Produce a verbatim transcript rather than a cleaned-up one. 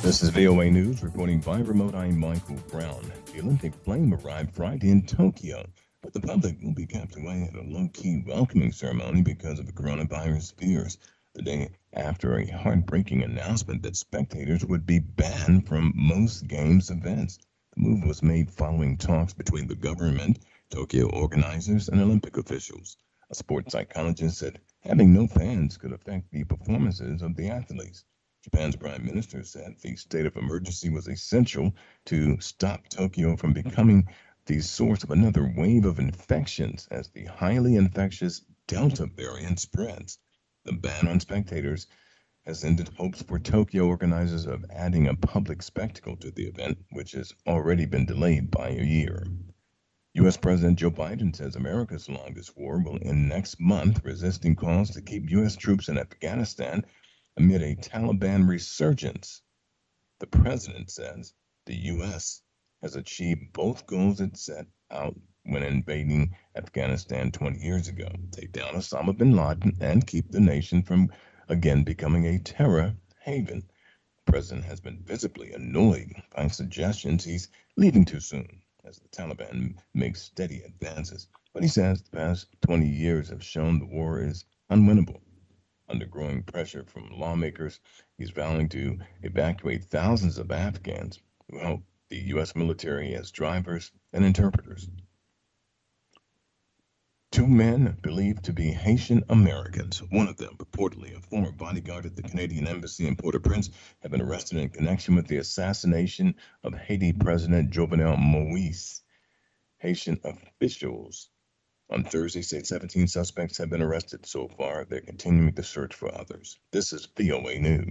This is V O A News reporting by remote. I'm Michael Brown. The Olympic flame arrived Friday in Tokyo, but the public will be kept away at a low-key welcoming ceremony because of the coronavirus fears. The day after a heartbreaking announcement that spectators would be banned from most games events. The move was made following talks between the government, Tokyo organizers, and Olympic officials. A sports psychologist said having no fans could affect the performances of the athletes. Japan's prime minister said the state of emergency was essential to stop Tokyo from becoming the source of another wave of infections as the highly infectious Delta variant spreads. The ban on spectators has ended hopes for Tokyo organizers of adding a public spectacle to the event, which has already been delayed by a year. U S. President Joe Biden says America's longest war will end next month, resisting calls to keep U S troops in Afghanistan amid a Taliban resurgence. The president says the U S has achieved both goals it set out when invading Afghanistan twenty years ago: take down Osama bin Laden and keep the nation from again becoming a terror haven. The president has been visibly annoyed by suggestions he's leaving too soon as the Taliban makes steady advances. But he says the past twenty years have shown the war is unwinnable. Under growing pressure from lawmakers, he's vowing to evacuate thousands of Afghans who help the U S military as drivers and interpreters. Two men believed to be Haitian Americans, one of them reportedly a former bodyguard at the Canadian Embassy in Port-au-Prince, have been arrested in connection with the assassination of Haiti President Jovenel Moise. Haitian officials on Thursday said seventeen suspects have been arrested so far. They're continuing the search for others. This is V O A News.